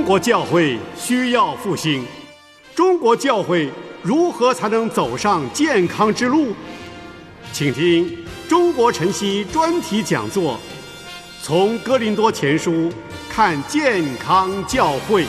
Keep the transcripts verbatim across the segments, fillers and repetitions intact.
国教会需要复兴，中国教会如何才能走上健康之路？请听中国晨曦专题讲座，从哥林多前书看健康教会。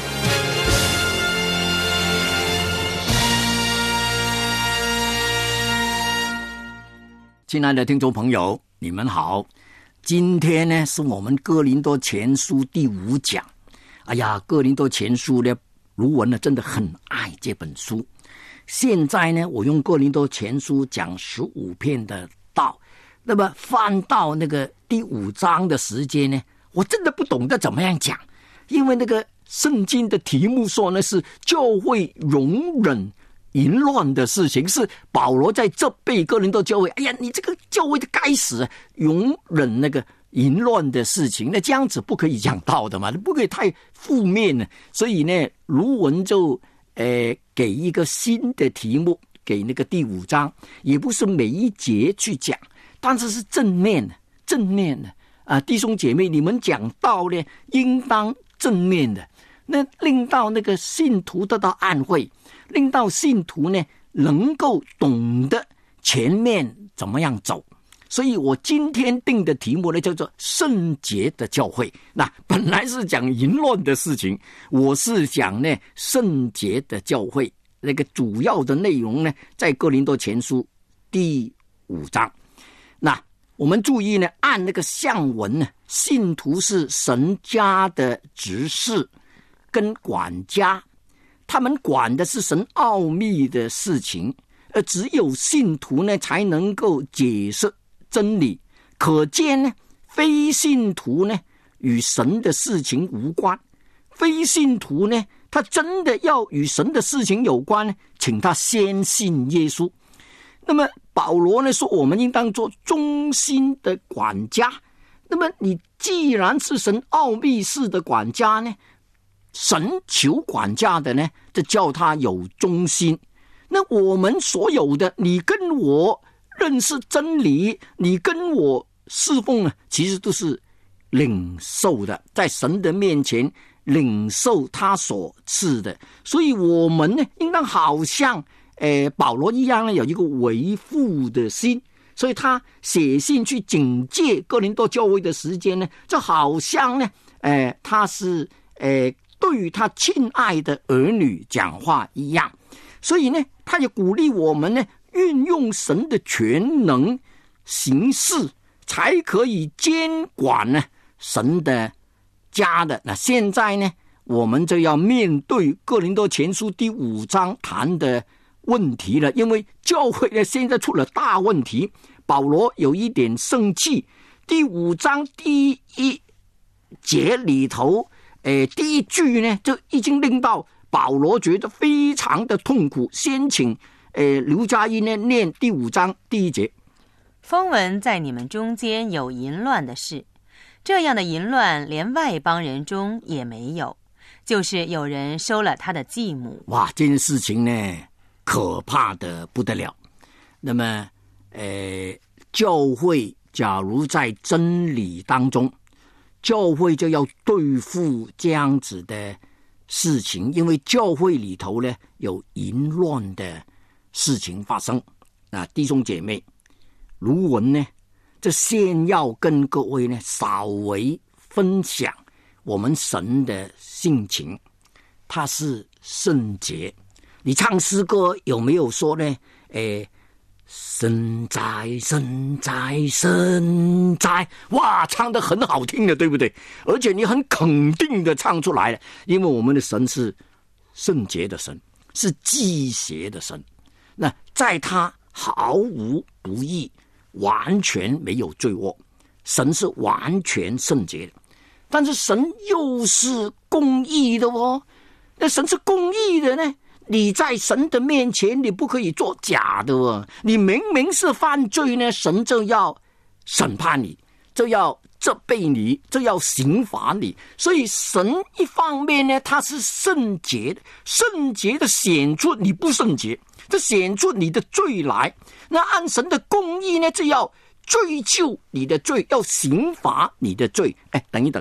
亲爱的听众朋友，你们好。今天呢，是我们哥林多前书第五讲。哎呀，哥林多前书呢，卢文呢真的很爱这本书。现在呢，我用哥林多前书讲十五篇的道，那么翻到那个第五章的时间呢，我真的不懂得怎么样讲，因为那个圣经的题目说呢是教会容忍淫乱的事情，是保罗在责备哥林多教会，哎呀，你这个教会的该死，容忍那个淫乱的事情，那这样子不可以讲道的嘛，不可以太负面了。所以呢，卢文就呃给一个新的题目，给那个第五章，也不是每一节去讲，但是是正面的，正面的啊，弟兄姐妹，你们讲道呢，应当正面的，那令到那个信徒得到安慰，令到信徒呢能够懂得前面怎么样走。所以我今天定的题目呢叫做圣洁的教会。那本来是讲淫乱的事情，我是讲呢圣洁的教会。那个主要的内容呢在哥林多前书第五章。那我们注意呢，按那个象文呢，信徒是神家的执事跟管家，他们管的是神奥秘的事情，而只有信徒呢才能够解释真理。可见呢，非信徒呢与神的事情无关。非信徒呢，他真的要与神的事情有关呢，请他先信耶稣。那么保罗呢说，我们应当做忠心的管家。那么你既然是神奥秘事的管家呢，神求管家的呢，就叫他有忠心。那我们所有的，你跟我认识真理，你跟我侍奉呢，其实都是领受的，在神的面前领受他所赐的。所以我们呢，应当好像呃保罗一样呢，有一个为父的心。所以他写信去警戒哥林多教会的时间呢，就好像呢，呃他是呃对他亲爱的儿女讲话一样。所以呢，他也鼓励我们呢，运用神的全能行事，才可以监管呢神的家的。那现在呢，我们就要面对哥林多前书第五章谈的问题了。因为教会呢现在出了大问题，保罗有一点生气。第五章第一节里头，呃，第一句呢就已经令到保罗觉得非常的痛苦。先请呃，刘嘉欣呢念第五章第一节。 风闻在你们中间有淫乱的事，这样的淫乱连外邦人中也没有，就是有人收了他的继母。 哇，这件事情呢可怕的不得了。那么呃，教会假如在真理当中，教会就要对付这样子的事情，因为教会里头呢有淫乱的事情发生。那弟兄姐妹，卢文呢这先要跟各位呢稍微分享我们神的性情，他是圣洁。你唱诗歌有没有说呢？诶，神在神在神在，哇，唱得很好听的，对不对？而且你很肯定的唱出来了，因为我们的神是圣洁的神，是忌邪的神。那在他毫无不义，完全没有罪恶，神是完全圣洁的。但是神又是公义的哦。那神是公义的呢，你在神的面前你不可以做假的哦。你明明是犯罪呢，神就要审判你，就要责备你，就要刑罚你。所以神一方面呢，他是圣洁的，圣洁的显出你不圣洁，这显出你的罪来。那按神的公义呢，就要追究你的罪，要刑罚你的罪。哎，等一等，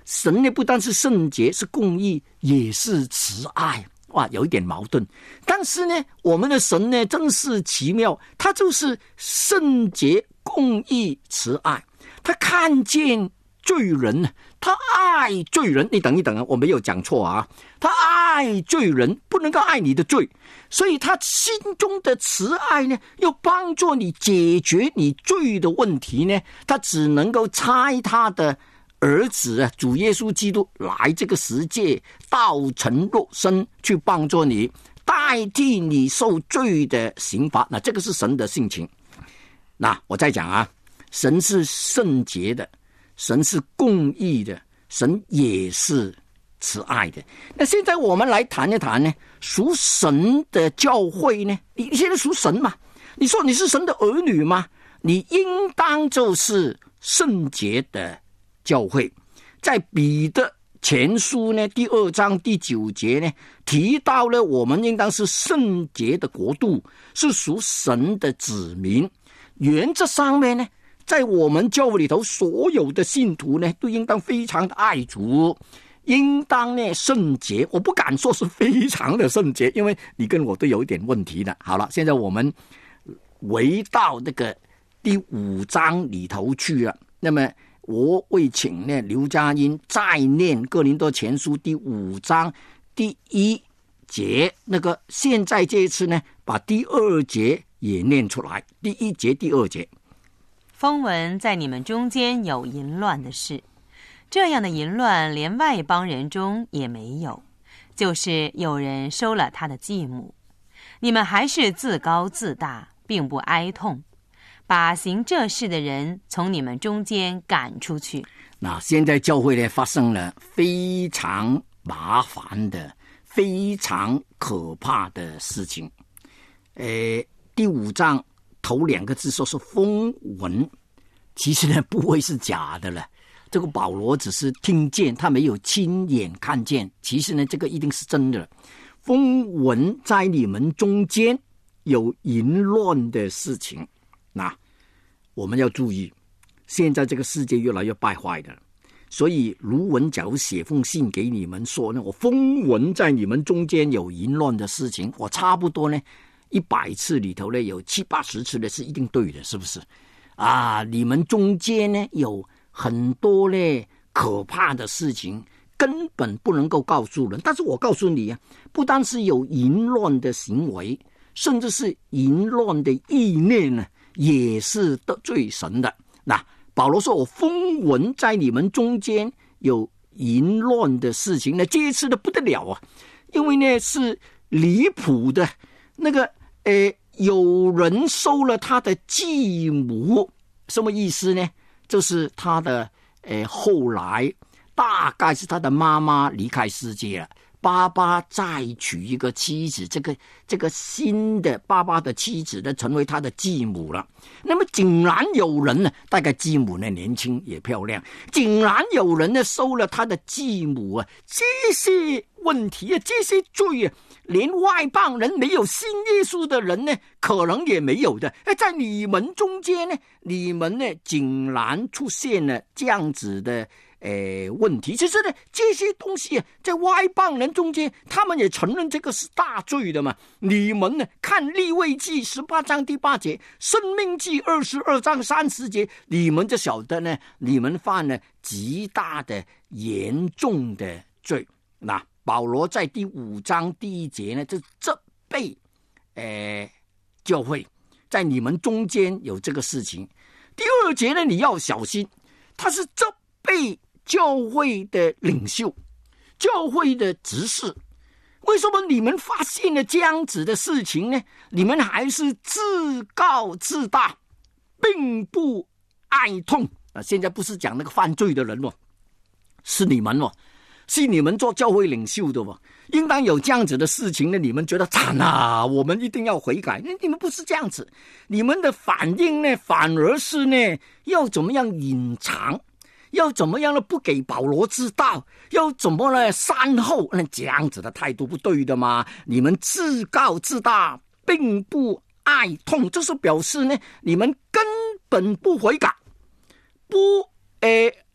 神呢不但是圣洁，是公义，也是慈爱。哇，有一点矛盾。但是呢，我们的神呢真是奇妙，他就是圣洁、公义、慈爱。他看见罪人，他爱罪人。你等一等啊，我没有讲错啊。他爱罪人，不能够爱你的罪，所以他心中的慈爱呢，要帮助你解决你罪的问题呢，他只能够差他的儿子啊，主耶稣基督来这个世界，道成肉身，去帮助你，代替你受罪的刑罚。那这个是神的性情。那我再讲啊，神是圣洁的，神是公义的，神也是慈爱的。那现在我们来谈一谈呢，属神的教会呢，你现在属神嘛？你说你是神的儿女吗？你应当就是圣洁的教会。在彼得前书呢第二章第九节呢，提到了我们应当是圣洁的国度，是属神的子民。原则上面呢，在我们教会里头，所有的信徒呢，都应当非常的爱主，应当呢圣洁。我不敢说是非常的圣洁，因为你跟我都有一点问题的。好了，现在我们回到那个第五章里头去了。那么我会请呢刘佳音再念哥林多前书第五章第一节，那个现在这一次呢，把第二节也念出来。第一节、第二节。 风闻在你们中间有淫乱的事，这样的淫乱连外邦人中也没有，就是有人收了他的继母。你们还是自高自大，并不哀痛，把行这事的人从你们中间赶出去。 那现在教会呢发生了非常麻烦的、非常可怕的事情。呃，第五章头两个字说是风闻，其实呢不会是假的了。这个保罗只是听见，他没有亲眼看见。其实呢，这个一定是真的。风闻在你们中间有淫乱的事情，那我们要注意，现在这个世界越来越败坏的，所以卢文假如写封信给你们说呢，我风闻在你们中间有淫乱的事情，我差不多呢一百次里头呢有七八十次的是一定对的，是不是啊？你们中间呢有很多呢可怕的事情，根本不能够告诉人。但是我告诉你啊，不单是有淫乱的行为，甚至是淫乱的意念呢，也是得罪神的。那保罗说我风闻在你们中间有淫乱的事情呢，这一次的不得了啊，因为呢是离谱的。那个呃，有人收了他的继母，什么意思呢？就是他的呃后来大概是他的妈妈离开世界了，爸爸再娶一个妻子，这个这个新的爸爸的妻子呢，成为他的继母了。那么竟然有人呢，大概继母呢年轻也漂亮，竟然有人呢收了他的继母啊，这些问题啊，这些罪啊，连外邦人没有信耶稣的人呢，可能也没有的。在你们中间呢，你们呢竟然出现了这样子的呃，问题。其实呢，这些东西啊，在外邦人中间，他们也承认这个是大罪的嘛。你们呢，看利未记十八章第八节，申命记二十二章三十节，你们就晓得呢，你们犯了极大的严重的罪。那保罗在第五章第一节呢，就责备呃教会，在你们中间有这个事情。第二节呢，你要小心，他是责备教会的领袖，教会的执事。为什么你们发现了这样子的事情呢？你们还是自高自大，并不哀痛啊！现在不是讲那个犯罪的人哦，是你们哦，是你们做教会领袖的哦，应当有这样子的事情呢，你们觉得惨啊，我们一定要悔改。你们不是这样子，你们的反应呢，反而是呢，要怎么样隐藏，要怎么样呢？不给保罗知道，要怎么呢？善后，那这样子的态度不对的嘛！你们自高自大，并不哀痛，这是表示呢，你们根本不悔改，不呃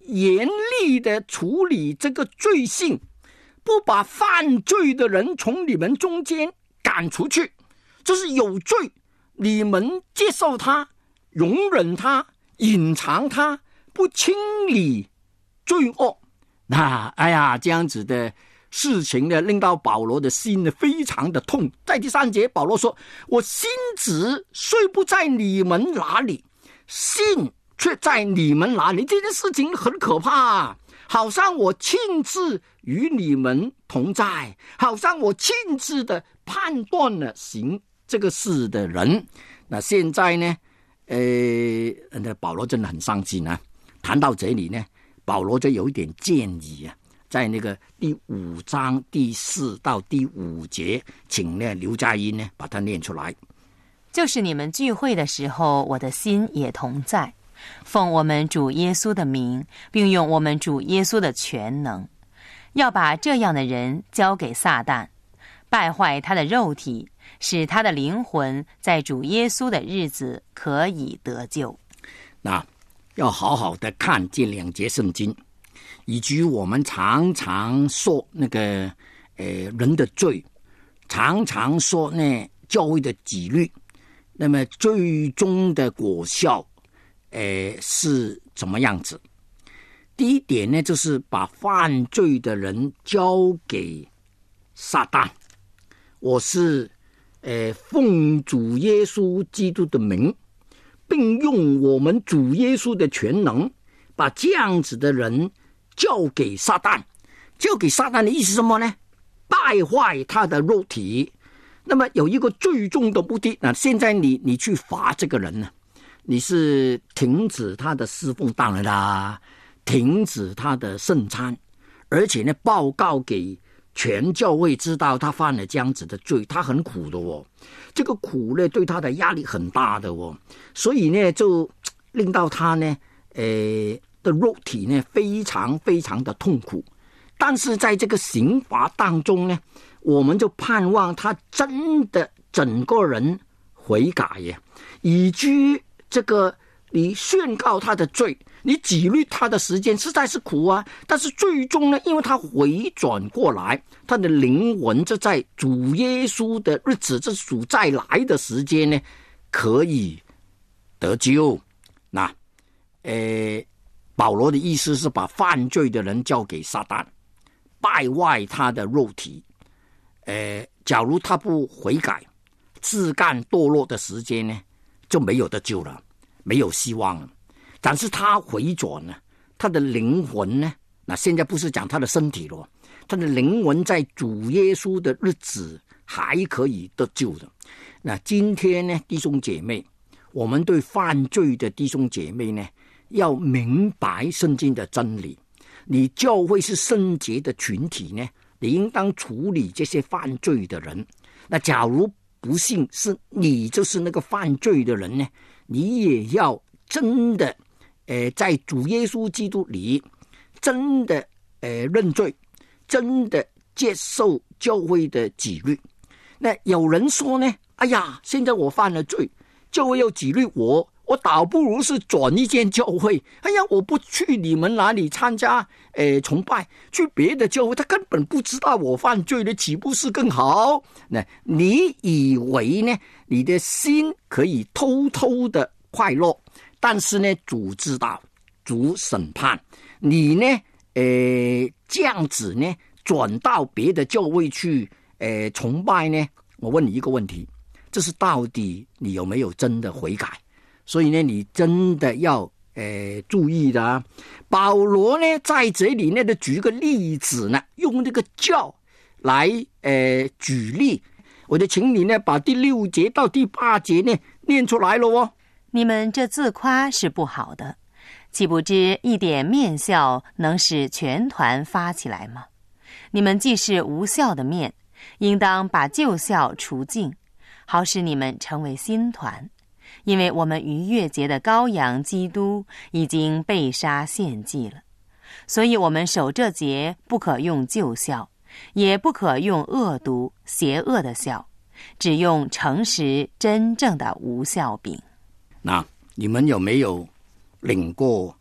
严厉的处理这个罪性，不把犯罪的人从你们中间赶出去，这是有罪，你们接受他，容忍他，隐藏他，不清理罪恶。那哎呀，这样子的事情呢，令到保罗的心呢非常的痛。在第三节，保罗说：我心子虽不在你们哪里，信却在你们哪里。这件事情很可怕啊，好像我亲自与你们同在，好像我亲自的判断了行这个事的人。那现在呢，呃，那保罗真的很伤心啊。谈到这里呢，保罗就有一点建议啊，在那个第五章第四到第五节，请呢刘佳音呢把它念出来。 就是你们聚会的时候，我的心也同在，奉我们主耶稣的名，并用我们主耶稣的全能，要把这样的人交给撒旦，败坏他的肉体，使他的灵魂在主耶稣的日子可以得救。 那要好好的看这两节圣经，以及我们常常说那个呃人的罪，常常说呢教会的纪律，那么最终的果效呃是怎么样子？第一点呢，就是把犯罪的人交给撒旦。我是呃奉主耶稣基督的名，并用我们主耶稣的全能，把这样子的人交给撒旦。交给撒旦的意思是什么呢？败坏他的肉体。那么有一个最终的目的，那现在你你去罚这个人呢，你是停止他的侍奉，当然啦，停止他的圣餐，而且呢报告给全教会知道他犯了这样子的罪，他很苦的哦，这个苦呢对他的压力很大的哦，所以呢就令到他呢呃的肉体呢非常非常的痛苦。但是在这个刑罚当中呢，我们就盼望他真的整个人悔改呀，以及这个你宣告他的罪，你纪律他的时间实在是苦啊，但是最终呢，因为他回转过来，他的灵魂就在主耶稣的日子，这主再来的时间呢，可以得救。那呃，保罗的意思是把犯罪的人交给撒旦，败坏他的肉体。呃，假如他不悔改，自甘堕落的时间呢，就没有得救了，没有希望了。但是他回转了，他的灵魂呢，那现在不是讲他的身体了，他的灵魂在主耶稣的日子还可以得救的。那今天呢，弟兄姐妹，我们对犯罪的弟兄姐妹呢，要明白圣经的真理。你教会是圣洁的群体呢，你应当处理这些犯罪的人。那假如不幸是你就是那个犯罪的人呢，你也要真的呃，在主耶稣基督里真的呃认罪，真的接受教会的纪律。那有人说呢，哎呀，现在我犯了罪，教会要纪律我，我倒不如是转一间教会。哎呀，我不去你们哪里参加呃崇拜，去别的教会，他根本不知道我犯罪了，岂不是更好？那你以为呢，你的心可以偷偷的快乐，但是呢，主知道，主审判你呢，呃，这样子呢，转到别的教会去，呃，崇拜呢。我问你一个问题，这是到底你有没有真的悔改？所以呢，你真的要呃注意的啊。保罗呢，在这里呢，就举个例子呢，用这个教来呃举例。我就请你呢，把第六节到第八节呢念出来了哦。 你们这自夸是不好的，岂不知一点面笑能使全团发起来吗？你们既是无笑的面，应当把旧笑除尽，好使你们成为新团。因为我们逾越节的羔羊基督已经被杀献祭了，所以我们守这节不可用旧笑，也不可用恶毒邪恶的笑，只用诚实真正的无笑饼。 那你们有没有领过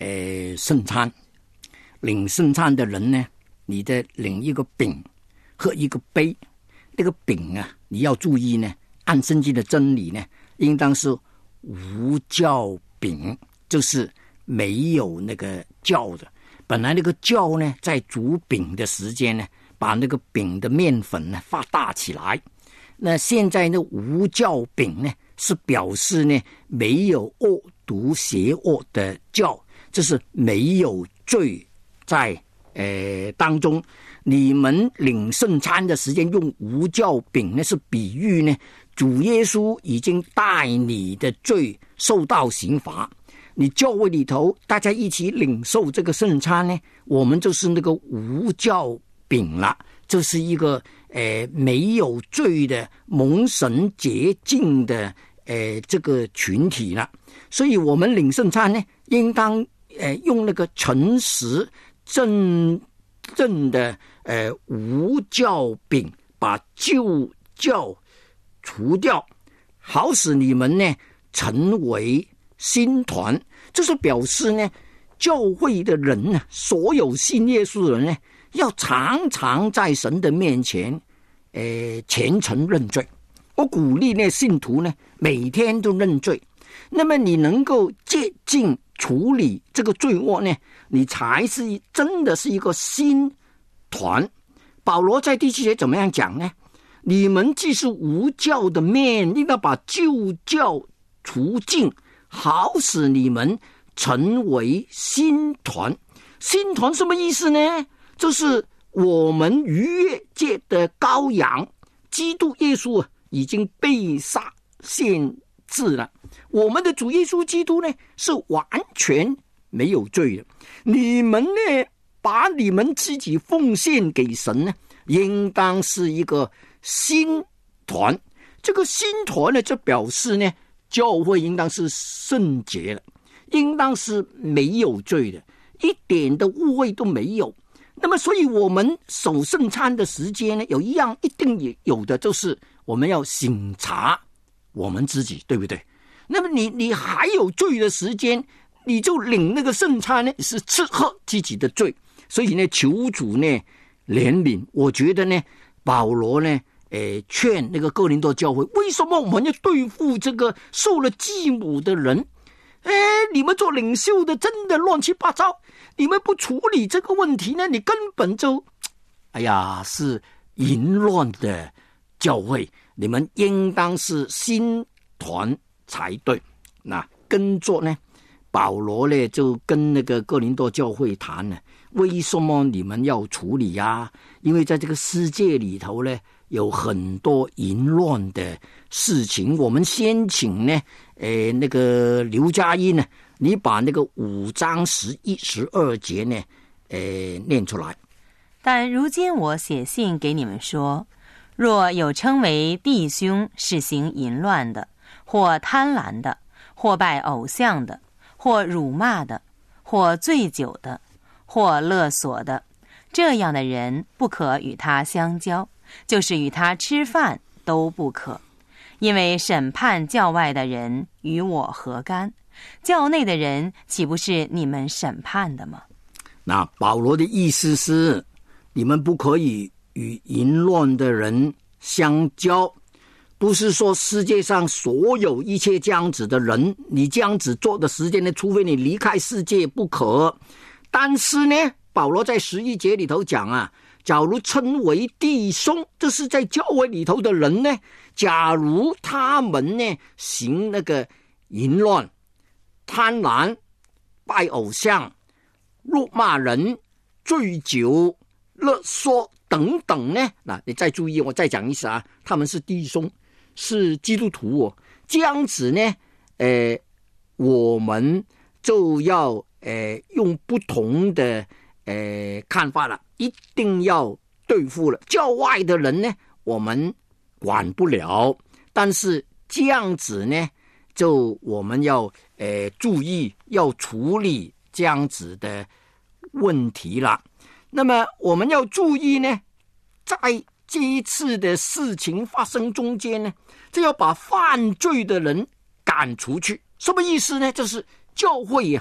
呃圣餐。领圣餐的人呢，你的领一个饼和一个杯，那个饼啊，你要注意呢，按圣经的真理呢，应当是无酵饼，就是没有那个酵的。本来那个酵呢，在煮饼的时间呢，把那个饼的面粉呢发大起来。那现在呢，无酵饼呢，是表示呢没有恶毒邪恶的酵，这是没有罪在呃当中。你们领圣餐的时间用无酵饼呢，是比喻呢主耶稣已经代你的罪受到刑罚。你教会里头大家一起领受这个圣餐呢，我们就是那个无酵饼了，这是一个呃没有罪的蒙神洁净的呃这个群体了。所以我们领圣餐呢，应当呃用那个诚实正正的呃无酵饼，把旧酵除掉，好使你们呢成为新团。这是表示呢，教会的人呢，所有信耶稣的人呢，要常常在神的面前呃虔诚认罪。我鼓励呢信徒呢，每天都认罪。那么你能够接近处理这个罪恶呢，你才是真的是一个新团。保罗在第七节怎么样讲呢？你们既是无酵的面，应该把旧酵除尽，好使你们成为新团。新团什么意思呢？就是我们逾越界的羔羊基督耶稣已经被杀献祭了。我们的主耶稣基督呢，是完全没有罪的。你们呢，把你们自己奉献给神呢，应当是一个新团。这个新团呢，就表示呢，教会应当是圣洁的，应当是没有罪的，一点的污秽都没有。那么所以我们守圣餐的时间呢，有一样一定也有的，就是我们要省察我们自己，对不对？那么你你还有罪的时间，你就领那个圣餐呢，是吃喝自己的罪。所以呢，求主呢怜悯。我觉得呢，保罗呢诶劝那个哥林多教会，为什么我们要对付这个受了继母的人？哎，你们做领袖的真的乱七八糟，你们不处理这个问题呢，你根本就哎呀是淫乱的教会。你们应当是新团才对。那跟着呢，保罗呢就跟那个哥林多教会谈呢，为什么你们要处理啊？因为在这个世界里头呢，有很多淫乱的事情。我们先请呢，呃，那个刘嘉欣呢，你把那个五章十一、十二节呢，呃，念出来。 但如今我写信给你们说，若有称为弟兄是行淫乱的，或贪婪的，或拜偶像的，或辱骂的，或醉酒的，或勒索的，这样的人不可与他相交，就是与他吃饭都不可。因为审判教外的人与我何干？教内的人岂不是你们审判的吗？ 那保罗的意思是，你们不可以与淫乱的人相交，不是说世界上所有一切这样子的人，你这样子做的时间呢，除非你离开世界不可。但是呢，保罗在十一节里头讲啊，假如称为弟兄，这是在教会里头的人呢，假如他们呢行那个淫乱、贪婪、拜偶像、辱骂人、醉酒、勒索等等呢，那你再注意，我再讲一次啊，他们是弟兄，是基督徒哦。这样子呢，呃，我们就要呃用不同的呃看法了，一定要对付了。教外的人呢，我们管不了，但是这样子呢，就我们要呃注意，要处理这样子的问题了。那么我们要注意呢，在这一次的事情发生中间呢，这要把犯罪的人赶出去。什么意思呢？就是教会啊，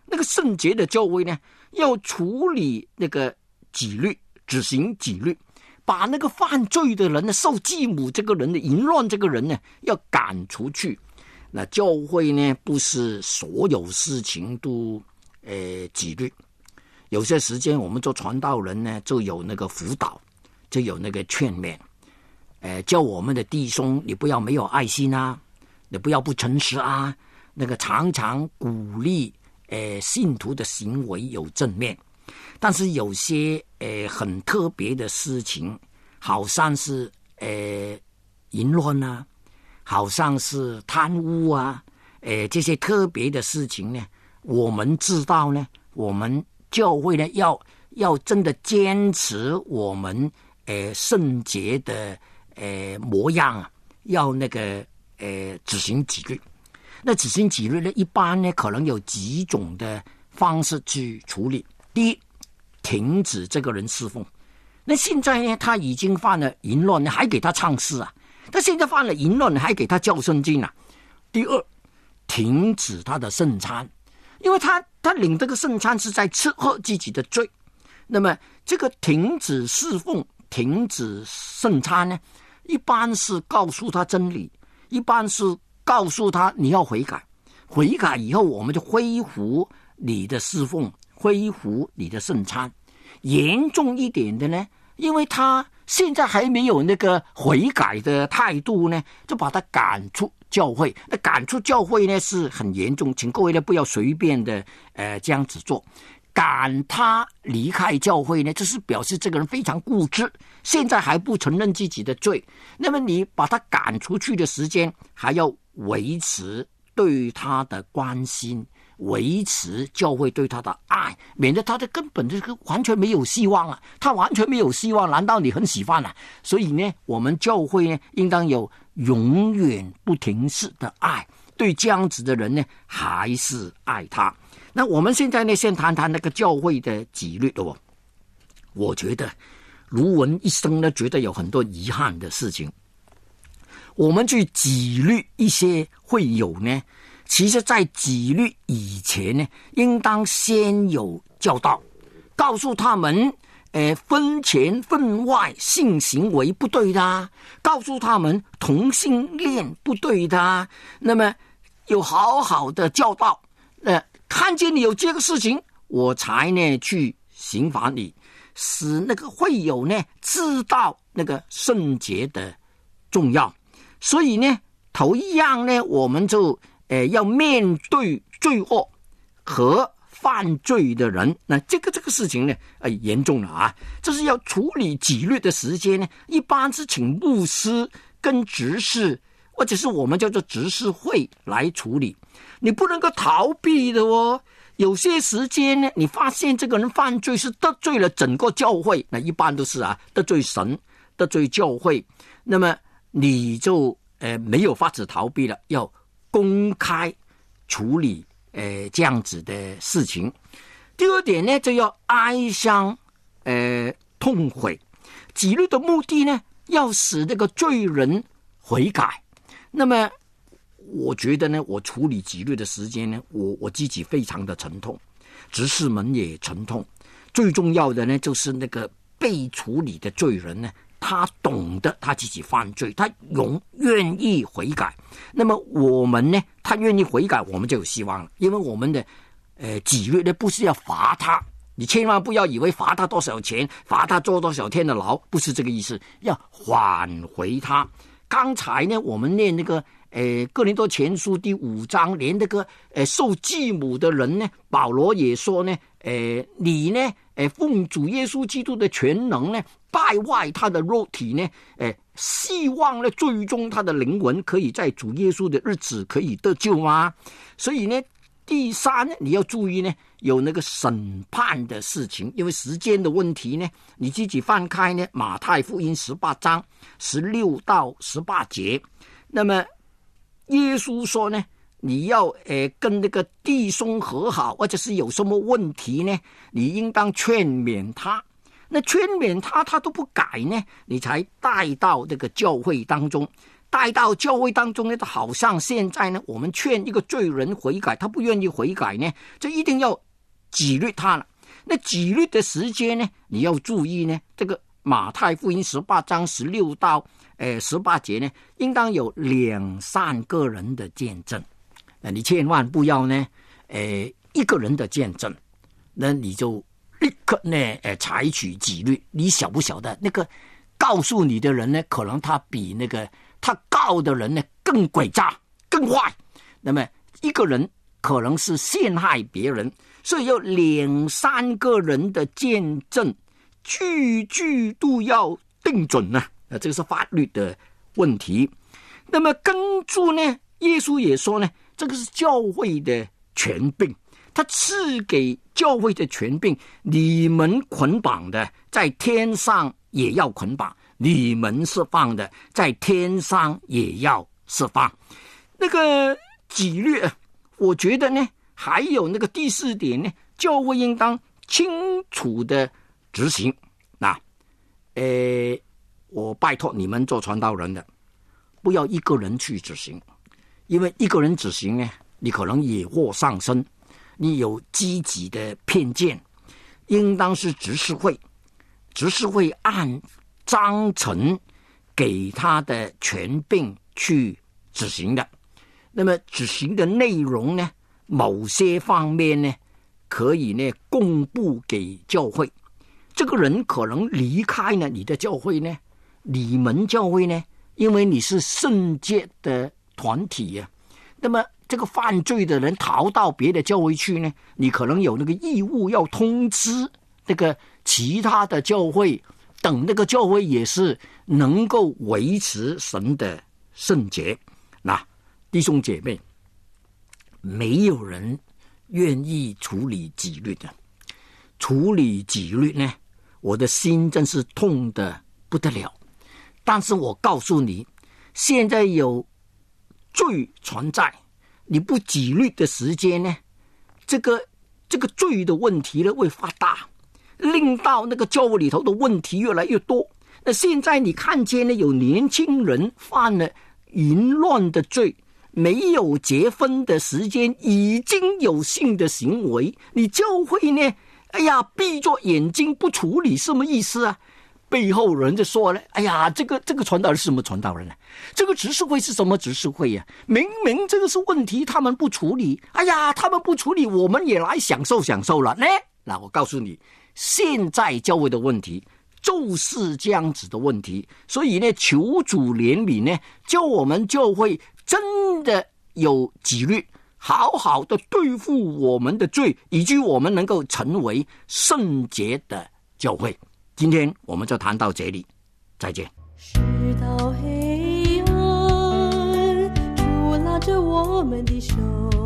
那个圣洁的教会呢，要处理那个纪律，执行纪律，把那个犯罪的人呢，受继母这个人的淫乱这个人呢，要赶出去。那教会呢，不是所有事情都呃纪律，有些时间我们做传道人呢，就有那个辅导，就有那个劝勉，呃，叫我们的弟兄，你不要没有爱心啊，你不要不诚实啊，那个常常鼓励呃信徒的行为有正面。但是有些呃很特别的事情，好像是呃淫乱啊，好像是贪污啊，呃这些特别的事情呢，我们知道呢，我们教会呢要要真的坚持我们呃圣洁的呃模样啊，要那个呃执行纪律。那执行纪律呢，一般呢可能有几种的方式去处理。第一，停止这个人侍奉。那现在呢，他已经犯了淫乱，你还给他唱诗啊？他现在犯了淫乱，你还给他教圣经啊？第二，停止他的圣餐，因为他他领这个圣餐是在吃喝自己的罪。那么这个停止侍奉、停止圣餐呢，一般是告诉他真理，一般是告诉他你要悔改，悔改以后我们就恢复你的侍奉，恢复你的圣餐。严重一点的呢，因为他现在还没有那个悔改的态度呢，就把他赶出教会。那赶出教会呢是很严重，请各位呢不要随便的呃这样子做。赶他离开教会呢，就是表示这个人非常固执，现在还不承认自己的罪。那么你把他赶出去的时间，还要维持对他的关心，维持教会对他的爱，免得他的根本这个完全没有希望啊！他完全没有希望，难道你很喜欢啊？所以呢，我们教会呢，应当有永远不停止的爱，对这样子的人呢，还是爱他。那我们现在呢，先谈谈那个教会的纪律哦。我觉得卢文一生呢，觉得有很多遗憾的事情。我们去纪律一些会友呢，其实在纪律以前呢，应当先有教导，告诉他们呃，婚前婚外性行为不对的，告诉他们同性恋不对的，那么有好好的教导，呃，看见你有这个事情，我才呢去刑罚你，使那个会友呢知道那个圣洁的重要。所以呢，头一样呢，我们就呃要面对罪恶和犯罪的人，那这个这个事情呢，呃严重了啊！这是要处理纪律的时间呢，一般是请牧师跟执事，或者是我们叫做执事会来处理。你不能够逃避的哦。有些时间呢，你发现这个人犯罪是得罪了整个教会，那一般都是啊，得罪神，得罪教会，那么你就呃没有法子逃避了，要公开处理呃这样子的事情。第二点呢，就要哀伤呃痛悔。纪律的目的呢，要使这个罪人悔改。那么我觉得呢，我处理纪律的时间呢，我我自己非常的沉痛，执事们也沉痛。最重要的呢，就是那个被处理的罪人呢，他懂得他自己犯罪，他永愿意悔改。那么我们呢，他愿意悔改，我们就有希望了。因为我们的呃纪律呢，不是要罚他，你千万不要以为罚他多少钱，罚他坐多少天的牢，不是这个意思，要挽回他。刚才呢，我们念那个呃哥林多前书第五章，连那个呃受继母的人呢，保罗也说呢，呃你呢，呃奉主耶稣基督的全能呢，败坏他的肉体呢，呃希望呢，最终他的灵魂可以在主耶稣的日子可以得救吗？所以呢，第三呢，你要注意呢，有那个审判的事情，因为时间的问题呢，你自己翻开呢马太福音十八章十六到十八节，那么耶稣说呢，你要呃跟那个弟兄和好，或者是有什么问题呢，你应当劝勉他。那劝勉他，他都不改呢，你才带到这个教会当中。 带到教会当中呢，好像现在呢，我们劝一个罪人悔改，他不愿意悔改呢，就一定要纪律他了。那纪律的时间呢，你要注意呢，这个马太福音十八章十六到呃十八节呢，应当有两三个人的见证。那你千万不要呢，呃一个人的见证，那你就立刻呢，呃采取纪律。你晓不晓得那个告诉你的人呢，可能他比那个他告的人呢更诡诈、更坏。那么一个人可能是陷害别人，所以有两三个人的见证，句句都要定准呢、啊。这个是法律的问题。那么跟住呢，耶稣也说呢，这个是教会的权柄，他赐给教会的权柄，你们捆绑的，在天上也要捆绑；你们释放的，在天上也要释放。那个纪律，我觉得呢，还有那个第四点呢，教会应当清楚的执行。那，呃，我拜托你们做传道人的，不要一个人去执行，因为一个人执行呢，你可能野祸上身，你有积极的偏见。应当是执事会，执事会按章程给他的权柄去执行的。那么执行的内容呢，某些方面呢，可以呢公布给教会。这个人可能离开了你的教会呢，你们教会呢，因为你是圣洁的团体啊，那么这个犯罪的人逃到别的教会去呢，你可能有那个义务要通知那个其他的教会，等那个教会也是能够维持神的圣洁。那弟兄姐妹，没有人愿意处理纪律的。处理纪律呢，我的心真是痛得不得了。但是我告诉你，现在有罪存在，你不纪律的时间呢，这个这个罪的问题呢会发大，令到那个教会里头的问题越来越多。那现在你看见呢，有年轻人犯了淫乱的罪，没有结婚的时间已经有性的行为，你教会呢，哎呀，闭着眼睛不处理，什么意思啊？背后人就说了，哎呀，这个这个传道人是什么传道人呢、啊？这个执事会是什么执事会呀、啊？明明这个是问题，他们不处理，哎呀，他们不处理，我们也来享受享受了呢。那我告诉你，现在教会的问题就是这样子的问题，所以呢，求主怜悯呢，叫我们教会真的有纪律，好好的对付我们的罪，以及我们能够成为圣洁的教会。今天我们就谈到这里，再见。 直到黑暗，主拉着我们的手。